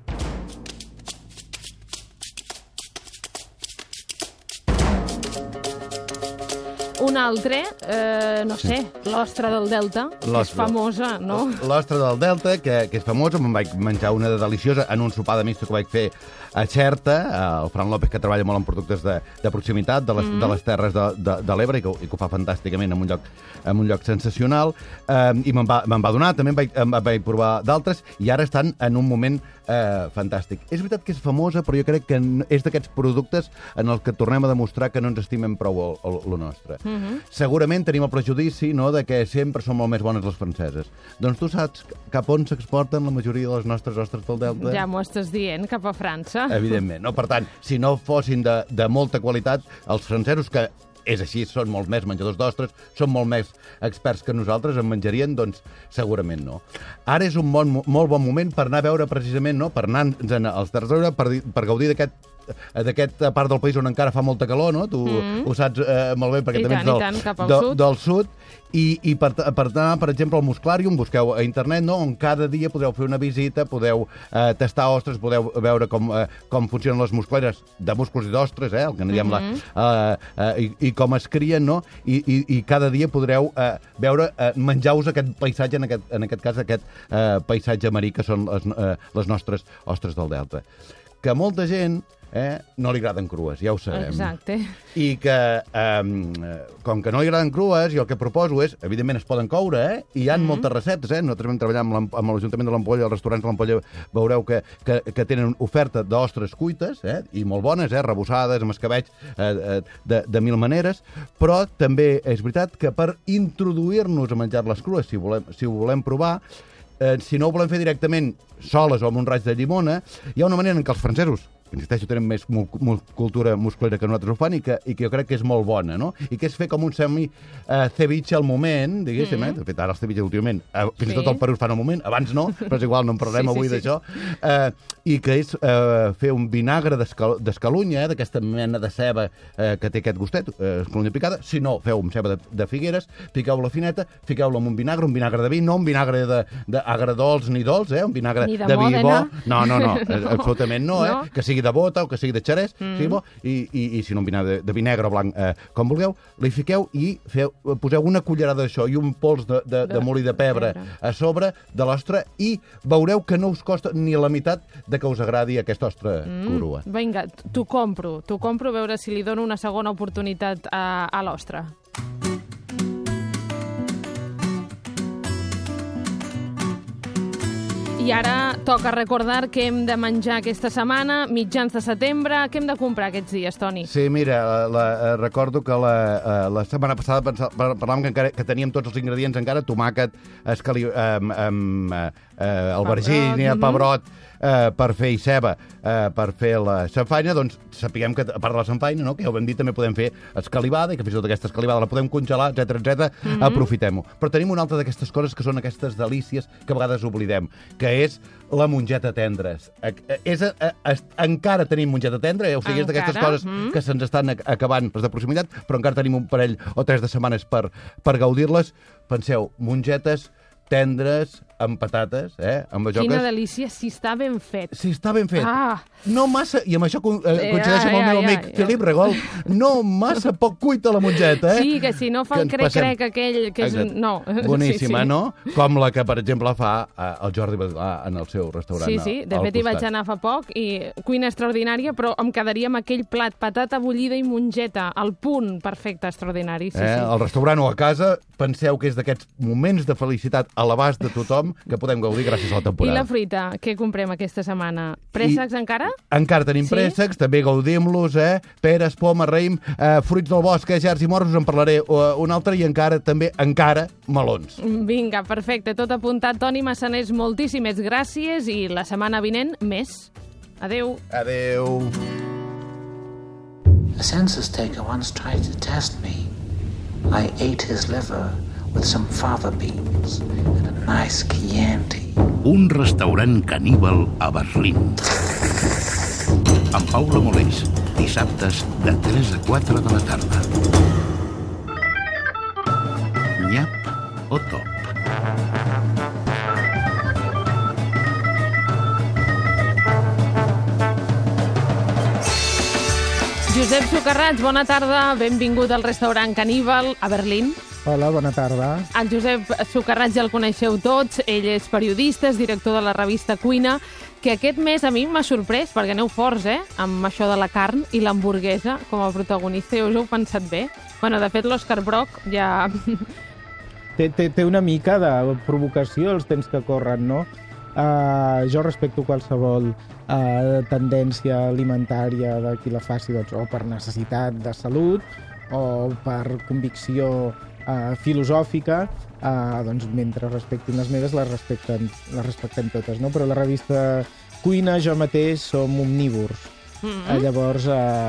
Un altre, no sé, l'ostra del Delta, que és famosa, no? L'ostra del Delta, que és famosa, me'n vaig menjar una de deliciosa en un sopar de misto que vaig fer a Xerta, el Fran López, que treballa molt en productes de proximitat de les terres de l'Ebre, i que ho fa fantàsticament en un lloc sensacional, i me'n va donar, també em vaig provar d'altres, i ara estan en un moment fantàstic. És veritat que és famosa, però jo crec que és d'aquests productes en els que tornem a demostrar que no ens estimem prou lo nostre. Segurament tenim el prejudici, no?, de que sempre són molt més bones les franceses. Doncs tu saps cap on s'exporten la majoria de les nostres ostres del Delta? Ja m'ho estàs dient, cap a França. Evidentment, no? Per tant, si no fossin de molta qualitat, els francesos, que és així, són molt més menjadors d'ostres, són molt més experts que nosaltres, en menjarien, doncs segurament no. Ara és un molt bon moment per anar a veure precisament, no?, per anar als Terres de l'Ebre, per gaudir d'aquesta part del país on encara fa molta calor, no? Tu ho saps molt bé, perquè també ets del sud, i per anar, per exemple, al Musclàrium, busqueu a internet, no?, on cada dia podeu fer una visita, podeu tastar ostres, podeu veure com funcionen les muscleres de músculs i d'ostres, el que en diem i com es crien, no?, i cada dia podreu veure, menjar-vos aquest paisatge, en aquest cas aquest paisatge marí, que són les nostres ostres del Delta. Que molta gent no li agraden crues, ja ho sabem. Exacte. I que, com que no li agraden crues, jo el que proposo és, evidentment es poden coure, i hi ha moltes receptes, nosaltres vam treballar amb l'Ajuntament de l'Ampolla, els restaurants de l'Ampolla, veureu que tenen oferta d'ostres cuites, i molt bones, rebossades, amb escabeig, de mil maneres, però també és veritat que per introduir-nos a menjar-les crues, si ho volem provar, si no ho volem fer directament soles o amb un raig de llimona, hi ha una manera en què els francesos, insisteixo, tenen més cultura musclera que nosaltres ho fan, i que jo crec que és molt bona, no? I que és fer com un semi-ceviche al moment, diguéssim, de fet, ara els ceviches últimament, fins i tot el Perú es fan al moment, abans no, però és igual, no en parlarem avui d'això, i que és fer un vinagre d'escalunya, d'aquesta mena de ceba que té aquest gustet, escalunya picada. Si no, feu amb ceba de figueres, piqueu-la fineta, fiqueu-la en un vinagre de vi, no un vinagre d'agredolç ni dolç, un vinagre de vi bo. No, absolutament no, que sigui de bota o que sigui de xerès, i si no un vinagre de vi negre o blanc, com vulgueu, li fiqueu i poseu una cullerada d'això i un pols de molí de pebre a sobre de l'ostra, i veureu que no us costa ni la meitat de que us agradi aquesta ostra crua. Vinga, t'ho compro, a veure si li dono una segona oportunitat a l'ostra. I ara toca recordar què hem de menjar aquesta setmana, mitjans de setembre. Què hem de comprar aquests dies, Toni? Sí, mira, recordo que la setmana passada parlàvem que teníem tots els ingredients encara, tomàquet, albergínia, pebrot, per fer ceba, per fer la samfaina. Doncs sapiguem que, a part de la samfaina, que ja ho vam dir, també podem fer escalivada, i que fins i tot aquesta escalivada la podem congelar, etc. Aprofitem-ho. Però tenim una altra d'aquestes coses que són aquestes delícies que a vegades oblidem, que és la mongeta tendra. Encara tenim mongeta tendra, o sigui, és d'aquestes coses que se'ns estan acabant les de proximitat, però encara tenim un parell o 3 de setmanes per gaudir-les. Penseu, mongetes tendres, amb patates, amb bajoques. Quina delícia, si està ben fet. Si està ben fet. No massa, i amb això coincideixo amb el meu amic Felip Regol, no massa poc cuita la mongeta, Sí, que si no fa el crec aquell, que és... No. Boníssima, no? Com la que, per exemple, fa el Jordi Badilà en el seu restaurant. Sí, de fet hi vaig anar fa poc i cuina extraordinària, però em quedaria amb aquell plat, patata bullida i mongeta, al punt perfecte, extraordinari. Al restaurant o a casa, penseu que és d'aquests moments de felicitat a l'abast de tothom que podem gaudir gràcies a la temporada. I la fruita, què comprem aquesta setmana? Préssecs encara? Encara tenim préssecs, també gaudim-los, peres, poma, raïm, fruits del bosc, gerds i moros, us en parlaré un altre, i encara melons. Vinga, perfecte, tot apuntat. Toni Massanés, moltíssimes gràcies i la setmana vinent més. Adeu. Adeu. A census taker once tried to test me. I ate his liver with some fava beans and a nice Chianti. Un restaurant caníbal a Berlín. Amb Paula Molés, dissabtes de 3 a 4 de la tarda. Nyap o top? Josep Socarrats, bona tarda. Benvingut al restaurant Caníbal a Berlín. Hola, bona tarda. El Josep Socarrats ja el coneixeu tots. Ell és periodista, és director de la revista Cuina, que aquest mes a mi m'ha sorprès, perquè aneu forts, amb això de la carn i l'hamburguesa com a protagonista, i us heu pensat bé. Bueno, de fet, l'Òscar Brock ja... Té una mica de provocació els temps que corren, no? Jo respecto qualsevol tendència alimentària de qui la faci, doncs, o per necessitat de salut o per convicció filosòfica, doncs mentre respectin les meves les respectem totes, no? Però la revista Cuina, jo mateix, som omnívors. Llavors,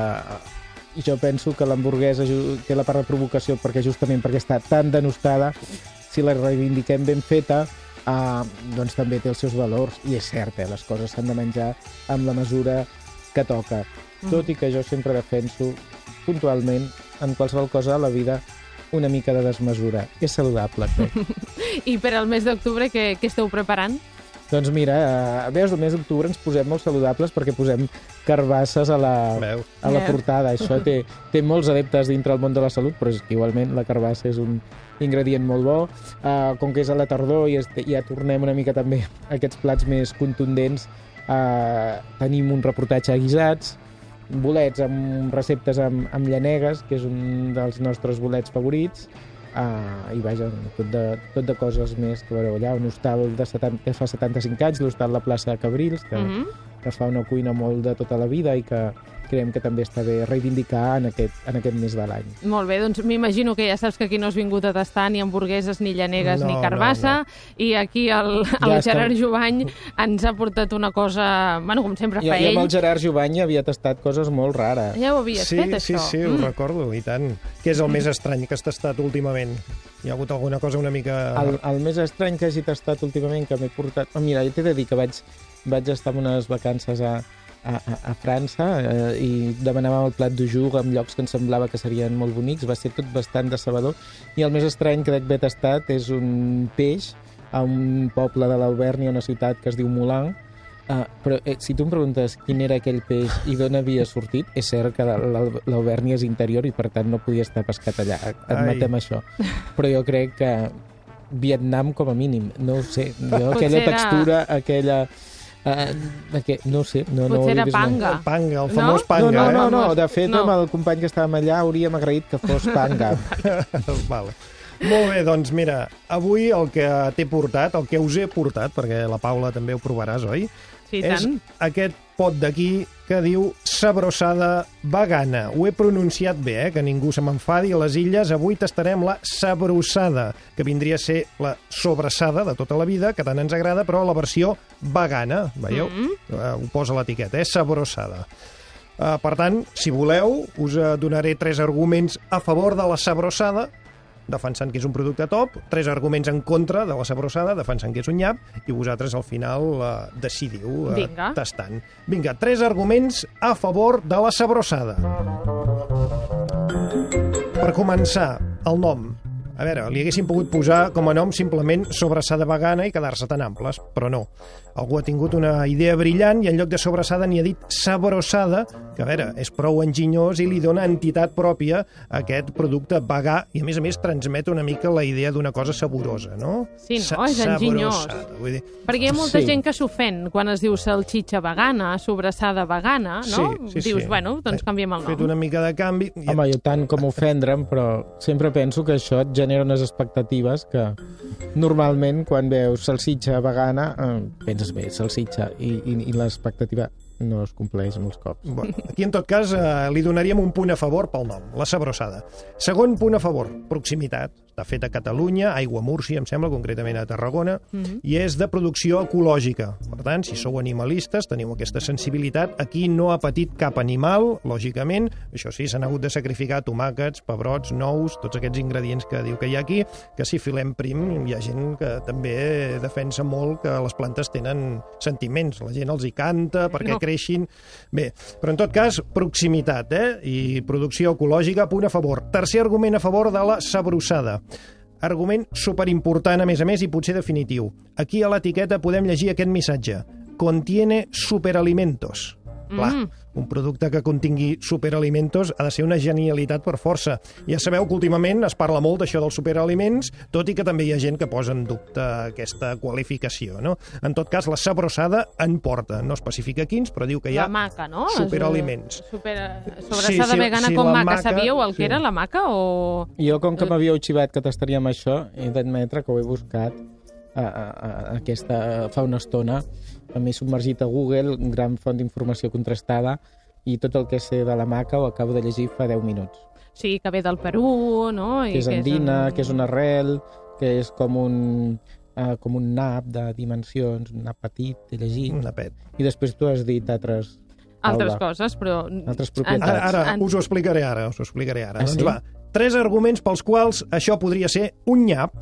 jo penso que l'hamburguesa té la part de provocació perquè està tan denostada, si la reivindiquem ben feta, doncs també té els seus valors, i és cert, les coses s'han de menjar amb la mesura que toca. Tot i que jo sempre defenso puntualment en qualsevol cosa a la vida una mica de desmesura. És saludable, crec. I per al mes d'octubre què esteu preparant? Doncs mira, veus, el mes d'octubre ens posem molt saludables perquè posem carbasses a la portada. Això té molts adeptes dintre el món de la salut, però és que igualment la carbassa és un ingredient molt bo. Com que és a la tardor i ja tornem una mica també a aquests plats més contundents, tenim un reportatge a guisats, bolets amb receptes amb llanegues, que és un dels nostres bolets favorits, i vaja, tot de coses més que veureu allà, un hostal que fa 75 anys, l'hostal La Plaça de Cabrils, que fa una cuina molt de tota la vida i que creiem que també està bé reivindicar en aquest mes de l'any. Molt bé, doncs m'imagino que ja saps que aquí no has vingut a tastar ni hamburgueses, ni llanegues, ni carbassa, i aquí el Gerard Jubany ens ha portat una cosa, bueno, com sempre fa ell. Jo amb el Gerard Jubany havia tastat coses molt rares. Ja ho havies fet, això? Sí, ho recordo, i tant. Què és el més estrany que has tastat últimament? Hi ha hagut alguna cosa una mica... El més estrany que hagi tastat últimament que m'he portat... Mira, jo t'he de dir que vaig estar en unes vacances a França i demanàvem el plat du jour en llocs que ens semblava que serien molt bonics, va ser tot bastant decebedor, i el més estrany que d'haver tastat és un peix a un poble de l'Alvèrnia, una ciutat que es diu Moulins, però si tu em preguntes quin era aquell peix i d'on havia sortit, és cert que l'Alvèrnia és interior i per tant no podia estar pescat allà, admetem això, però jo crec que Vietnam com a mínim, no ho sé, aquella textura, aquella... no sé. Potser era panga. El panga, el famós panga. No, de fet, amb el company que estàvem allà hauríem agraït que fos panga. Vale. Molt bé, doncs mira, avui el que t'he portat, el que us he portat, perquè la Paula també ho provaràs, oi? Sí, és tant. Aquest pot d'aquí que diu sabrossada vegana. Ho he pronunciat bé, que ningú se m'enfadi. A les Illes avui tastarem la sabrossada, que vindria a ser la sobrassada de tota la vida, que tant ens agrada, però la versió vegana. Veieu? Ho posa l'etiqueta, sabrossada. Per tant, si voleu, us donaré 3 arguments a favor de la sabrossada, defensant que és un producte top, 3 arguments en contra de la sabrossada, defensant que és un nyap, i vosaltres al final decidiu tastant. Vinga, 3 arguments a favor de la sabrossada. Per començar, el nom. A veure, li haguessin pogut posar com a nom simplement sobrassada vegana i quedar-se tan amples, però no. Algú ha tingut una idea brillant i en lloc de sobrassada n'hi ha dit sabrosada, que a veure, és prou enginyós i li dona entitat pròpia a aquest producte vegà i a més transmet una mica la idea d'una cosa saborosa, no? Sí, no? És enginyós. Vull dir... Perquè hi ha molta gent que s'ofèn quan es diu salxitxa vegana, sobrassada vegana, no? Dius, bueno, doncs canviem el nom. Fet una mica de canvi... Home, jo tant com ofendre'm, però sempre penso que això et genera unes expectatives que normalment quan veus salsitxa vegana penses bé, salsitxa, i l'expectativa no es compleix molts cops. Bueno, aquí, en tot cas, li donaríem un punt a favor pel nom, la sabrosada. Segon punt a favor, proximitat. Està fet a Catalunya, Aigua Múrcia, em sembla, concretament a Tarragona, i és de producció ecològica. Per tant, si sou animalistes, teniu aquesta sensibilitat. Aquí no ha patit cap animal, lògicament. Això sí, s'han hagut de sacrificar tomàquets, pebrots, nous, tots aquests ingredients que diu que hi ha aquí, que si filem prim, hi ha gent que també defensa molt que les plantes tenen sentiments. La gent els hi canta perquè creixin. Bé, però en tot cas, proximitat, i producció ecològica, punt a favor. Tercer argument a favor de la sabrossada. Argument superimportant, a més, i potser definitiu. Aquí a l'etiqueta podem llegir aquest missatge. Contiene superalimentos. Clar, un producte que contingui superalimentos ha de ser una genialitat per força. Ja sabeu que últimament es parla molt d'això dels superaliments, tot i que també hi ha gent que posa en dubte aquesta qualificació, no? En tot cas, la sabrosada en porta. No especifica quins, però diu que hi ha maca, no? Superaliments. Sobrassada vegana com maca. Sabíeu el que era la maca o...? Jo, com que m'havíeu xivat que tastaríem això, he d'admetre que ho he buscat fa una estona. M'he submergit a Google, un gran font d'informació contrastada, i tot el que sé de la maca ho acabo de llegir fa 10 minuts. Sí, que ve del Perú, no? Que és andina, que és una arrel, que és com un nap de dimensions, un nap petit, he llegit. Un napet. I després tu has dit altres coses, però... Altres propietats. Ara us ho explicaré ara. Doncs va, 3 arguments pels quals això podria ser un nyap.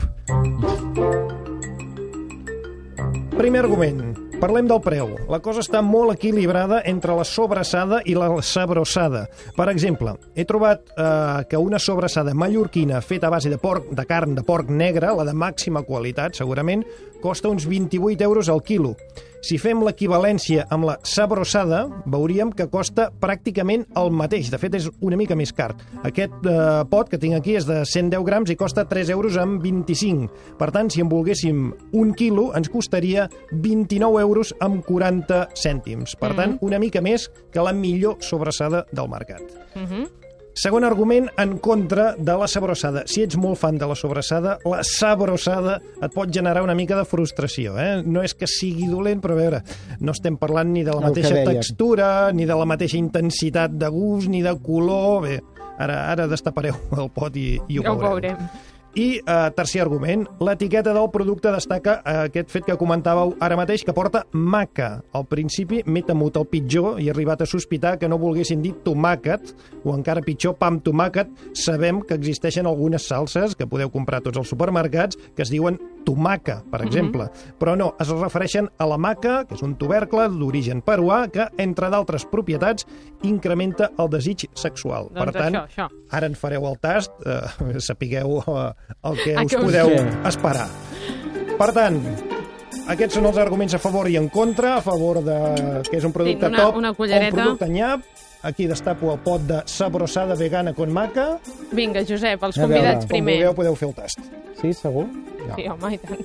Primer argument. Parlem del preu. La cosa està molt equilibrada entre la sobrassada i la sabrosada. Per exemple, he trobat que una sobrassada mallorquina feta a base de carn de porc negre, la de màxima qualitat, segurament, costa uns 28 euros al quilo. Si fem l'equivalència amb la sabrosada, veuríem que costa pràcticament el mateix. De fet, és una mica més car. Aquest pot que tinc aquí és de 110 grams i costa 3 euros amb 25. Per tant, si en volguéssim un quilo, ens costaria 29 euros amb 40 cèntims. Per tant, una mica més que la millor sobrassada del mercat. Segon argument en contra de la sabrosada. Si ets molt fan de la sobrassada, la sabrosada et pot generar una mica de frustració. No és que sigui dolent, però a veure, no estem parlant ni de la mateixa textura, ni de la mateixa intensitat de gust, ni de color... Bé, ara destapareu el pot i ho veurem. I tercer argument, l'etiqueta del producte destaca aquest fet que comentàveu ara mateix, que porta maca. Al principi m'he temut el pitjor i he arribat a sospitar que no volguessin dir tomàquet, o encara pitjor, pa amb tomàquet. Sabem que existeixen algunes salses que podeu comprar a tots els supermercats que es diuen tomaca, per exemple. Però no, es refereixen a la maca, que és un tubercle d'origen peruà, que, entre d'altres propietats, incrementa el desig sexual. Doncs per tant, això. Ara en fareu el tast, sapigueu el que us podeu esperar. Per tant, aquests són els arguments a favor i en contra, a favor de que és un producte top o un producte nyap. Aquí destapo el pot de sabrosada vegana con maca. Vinga, Josep, els convidats primer. Quan vulgueu podeu fer el tast. Sí, segur? Sí, home, i tant.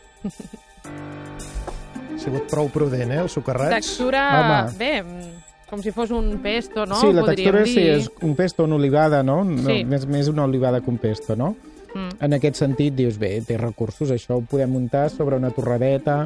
Ha sigut prou prudent, el socarrats. Textura, bé, com si fos un pesto, no? Sí, la textura sí, és un pesto, una olivada, no? Sí. Més una olivada que un pesto, no? En aquest sentit, dius, bé, té recursos, això ho podem muntar sobre una torradeta.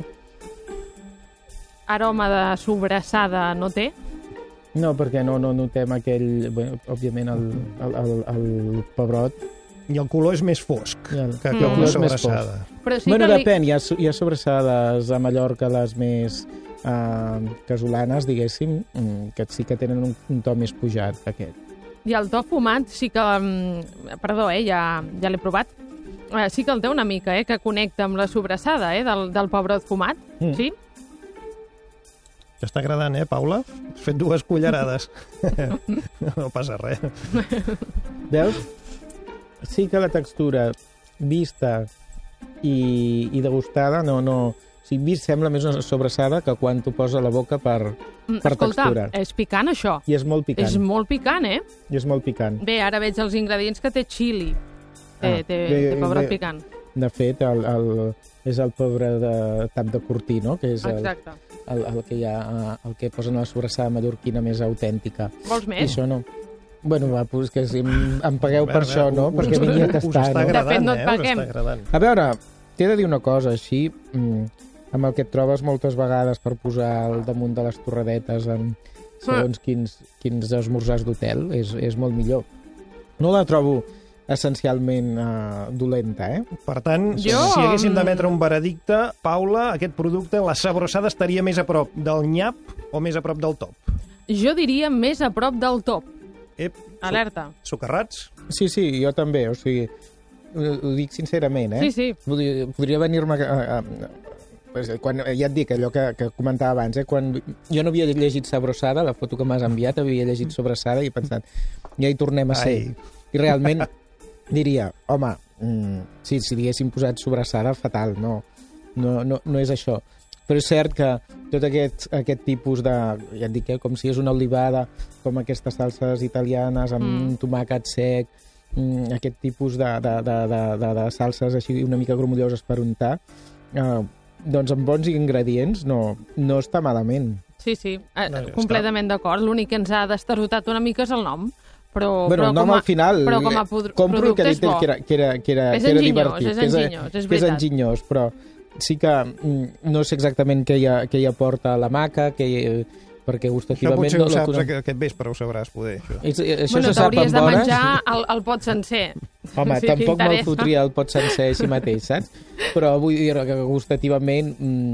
Aroma de sobrassada no té? No, perquè no notem aquell... Bé, òbviament, el pebrot. I el color és més fosc que una sobrassada. Sí, bueno, depèn, hi ha sobrassades a Mallorca, les més casolanes, diguéssim, que sí que tenen un to més pujat que aquest. I el to fumat sí que... Perdó, ja l'he provat. Sí que el té una mica, que connecta amb la sobrassada, del pebrot fumat. Sí? T'està agradant, Paula? Has fet 2 cullerades. No passa res. Veus? Sí que la textura vista i degustada, no... O sigui, vist sembla més una sobrassada que quan t'ho posa a la boca per textura. És picant, això. I és molt picant. És molt picant, eh? I és molt picant. Bé, ara veig els ingredients que té chili. Té pebrot picant. De fet, és el pebre de tap de cortí, no? Que és el que posen a la sobrassada mallorquina més autèntica. Vols més? I això no. Bueno, va, pues que si em pagueu per això, no? Perquè vingui a tastar, no? De fet, no et paguem. A veure, t'he de dir una cosa, així, amb el que et trobes moltes vegades per posar al damunt de les torradetes en segons quins esmorzars d'hotel, és molt millor. No la trobo essencialment dolenta, eh? Per tant, si haguéssim d'emetre un veredicte, Paula, aquest producte, la sabrossada estaria més a prop del nyap o més a prop del top? Jo diria més a prop del top. Alerta. Socarrats? Sí, jo també, o sigui, ho dic sincerament, eh? Sí. Podria venir-me... Quan, ja et dic, allò que comentava abans, quan jo no havia llegit Sabrossada, la foto que m'has enviat, havia llegit Sobrassada i he pensat, ja hi tornem a ser. I realment diria, home, si li haguéssim posat Sobrassada, fatal, no és això. Però és cert que tot aquest tipus de, ja et dic, com si és una olivada, com aquestes salses italianes amb tomàquet sec, aquest tipus de salses així una mica gromolloses per untar, doncs amb bons ingredients no està malament. Sí, completament d'acord. L'únic que ens ha destarotat una mica és el nom. Però el nom al final... Però com a producte és bo. Que era divertit. És veritat. enginyós, però sí que no sé exactament què hi aporta la maca, perquè gustativament... Això potser ho saps aquest vespre, ho sabràs, poder. Això se sap amb de hores. menjar el pot sencer. Home, tampoc me'l fotria el pot sencer així mateix, saps? Però vull dir que gustativament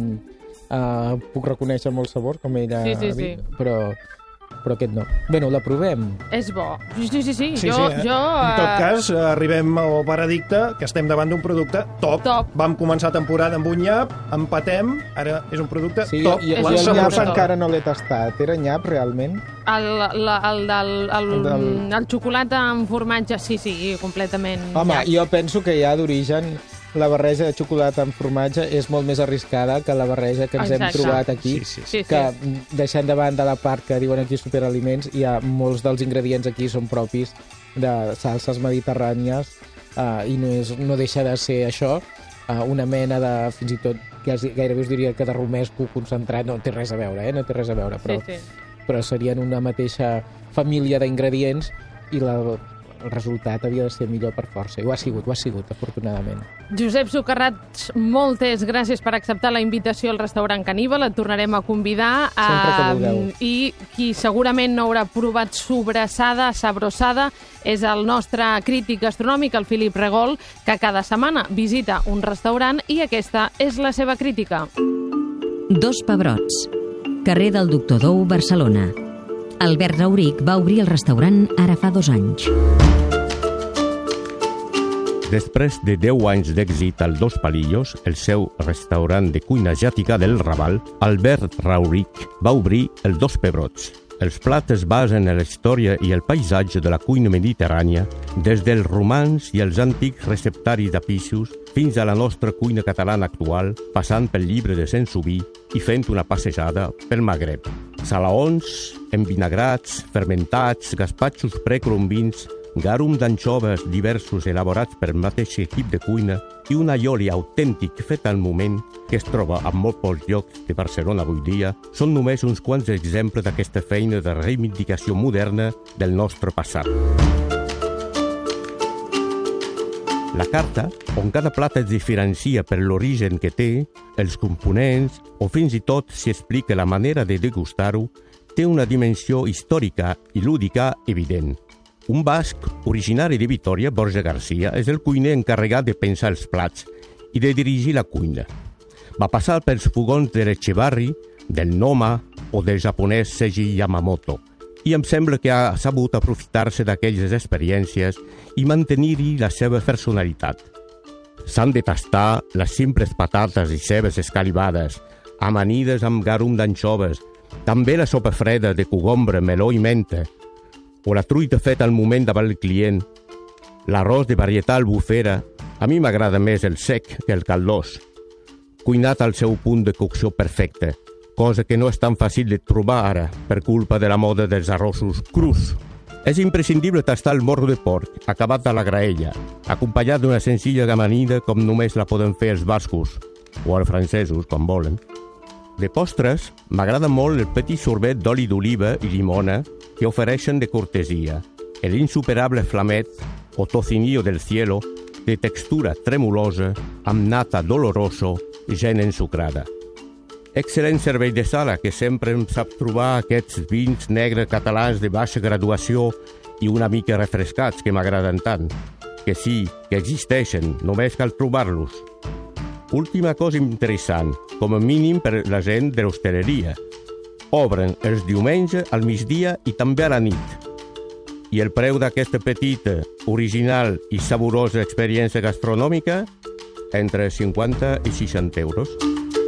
puc reconèixer molts sabors, com ella ha dit, però aquest no. Bueno, la provem. És bo. Sí. En tot cas, arribem al veredicte que estem davant d'un producte top. Vam començar temporada amb un nyap, empatem, ara és un producte top. I el nyap encara no l'he tastat. Era nyap, realment? El xocolata amb formatge, sí, completament. Home, jo penso que ja d'origen la barreja de xocolata amb formatge és molt més arriscada que la barreja que ens hem trobat aquí, que deixant de banda la part que diuen aquí superaliments, hi ha molts dels ingredients aquí són propis de salses mediterrànies i no deixa de ser això, una mena de, fins i tot, gairebé us diria que de romesco concentrat, no té res a veure, no té res a veure, però serien una mateixa família d'ingredients i el resultat havia de ser millor per força. I ho ha sigut, afortunadament. Josep Socarrats, moltes gràcies per acceptar la invitació al restaurant Caníbal. Et tornarem a convidar. Sempre que vulgueu. I qui segurament no haurà provat sabrossada, és el nostre crític gastronòmic, el Filip Regol, que cada setmana visita un restaurant i aquesta és la seva crítica. Dos Pebrots, carrer del Doctor Dou, Barcelona. Albert Rauric va obrir el restaurant ara fa 2 anys. Després de 10 anys d'èxit al Dos Palillos, el seu restaurant de cuina asiàtica del Raval, Albert Rauric va obrir el Dos Pebrots. Els plats es basen en la història i el paisatge de la cuina mediterrània, des dels romans i els antics receptaris de peixos fins a la nostra cuina catalana actual, passant pel llibre de Saint-Subi i fent una passejada pel Magreb. Salaons, envinagrats, fermentats, gaspatxos precolombins, garum d'anxoves diversos elaborats per mateix equip de cuina i un aioli autèntic fet al moment que es troba a molt pocs llocs de Barcelona avui dia, són només uns quants exemples d'aquesta feina de reivindicació moderna del nostre passat. La carta, on cada plat es diferencia per l'origen que té, els components o fins i tot s'hi explica la manera de degustar-ho, té una dimensió històrica i lúdica evident. Un basc originari de Vitoria, Borja Garcia, és el cuiner encarregat de pensar els plats i de dirigir la cuina. Va passar pels fogons de l'Echevarri, del Noma o del japonès Seiji Yamamoto, i em sembla que ha sabut aprofitar-se d'aquelles experiències i mantenir-hi la seva personalitat. S'han de tastar les simples patates i cebes escalivades, amanides amb garum d'anxoves, també la sopa freda de cogombre, meló i menta, o la truita feta al moment davant el client, l'arròs de varietat albufera A mi m'agrada més el sec que el caldós, cuinat al seu punt de cocció perfecte, cosa que no és tan fàcil de trobar ara per culpa de la moda dels arrossos crus. És imprescindible tastar el morro de porc, acabat a la graella, acompanyat d'una senzilla amanida com només la poden fer els bascos, o els francesos, com volen. De postres, m'agrada molt el petit sorbet d'oli d'oliva i llimona que ofereixen de cortesia, el insuperable flamet o tocinillo del cielo de textura tremulosa amb nata doloroso gen ensucrada. Excel·lent servei de sala que sempre em sap trobar aquests vins negres catalans de baixa graduació i una mica refrescats que m'agraden tant. Que sí, que existeixen, només cal trobar-los. Última cosa interessant, com a mínim per la gent de l'hostaleria. Obren els diumenges al migdia i també a la nit. I el preu d'aquesta petita, original i saborosa experiència gastronòmica? Entre 50 i 60 euros.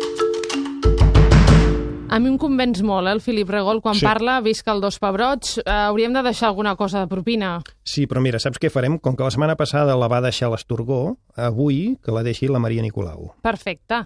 A mi em convenç molt, el Filip Regol, quan parla, visca el Dos Pebrots. Hauríem de deixar alguna cosa de propina. Sí, però mira, saps què farem? Com que la setmana passada la va deixar l'Esturgó, avui que la deixi la Maria Nicolau. Perfecte.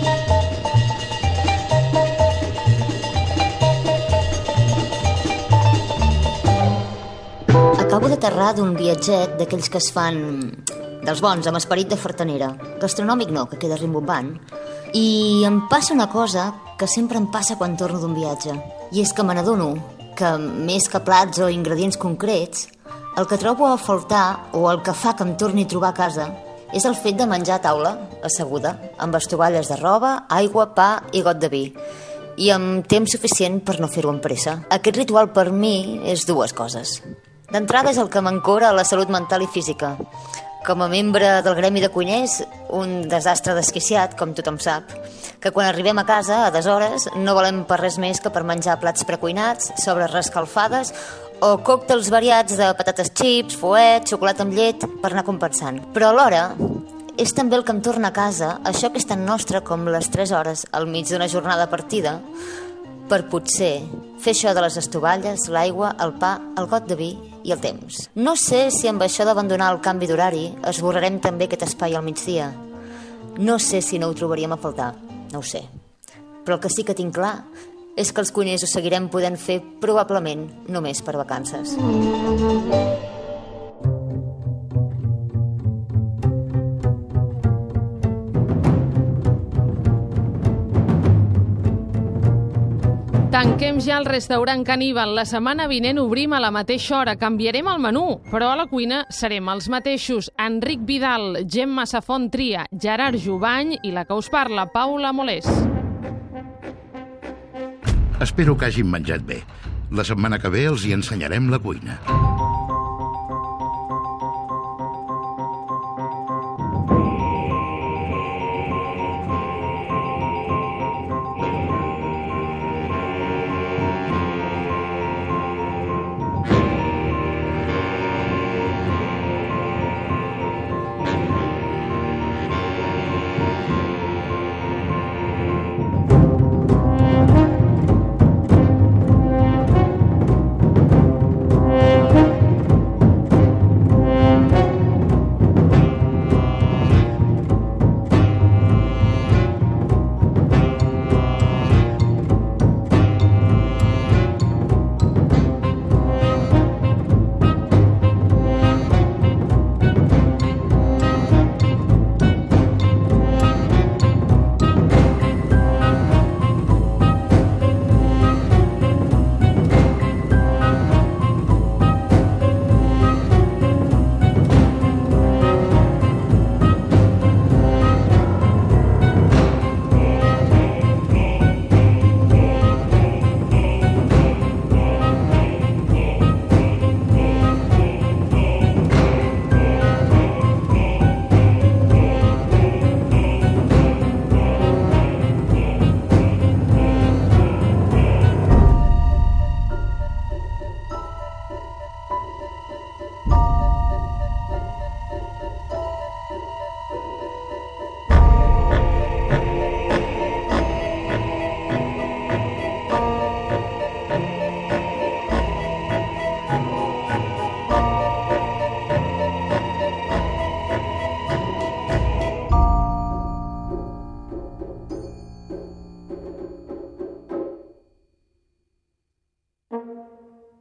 Acabo d'aterrar d'un viatget d'aquells que es fan dels bons, amb esperit de fartanera. Gastronòmic no, que queda rimbombant. I em passa una cosa que sempre em passa quan torno d'un viatge. I és que me n'adono que, més que plats o ingredients concrets, el que trobo a faltar o el que fa que em torni a trobar a casa és el fet de menjar a taula, asseguda, amb estovalles de roba, aigua, pa i got de vi. I amb temps suficient per no fer-ho amb pressa. Aquest ritual per mi és dues coses. D'entrada és el que m'encora a la salut mental i física. Com a membre del gremi de cuiners, un desastre desquiciat, com tothom sap, que quan arribem a casa, a deshores, no volem per res més que per menjar plats precuinats, sobres reescalfades o còctels variats de patates xips, fuet, xocolata amb llet, per anar compensant. Però alhora, és també el que em torna a casa, això que és tan nostre com les 3 hores al mig d'una jornada partida, per potser fer això de les estovalles, l'aigua, el pa, el got de vi i el temps. No sé si amb això d'abandonar el canvi d'horari esborrarem també aquest espai al migdia. No sé si no ho trobaríem a faltar, no ho sé. Però el que sí que tinc clar és que els cuiners ho seguirem podent fer probablement només per vacances. Tanquem ja el restaurant Caníbal. La setmana vinent obrim a la mateixa hora. Canviarem el menú, però a la cuina serem els mateixos. Enric Vidal, Gemma Safont Tria, Gerard Jubany i la que us parla, Paula Molés. Espero que hagin menjat bé. La setmana que ve els hi ensenyarem la cuina.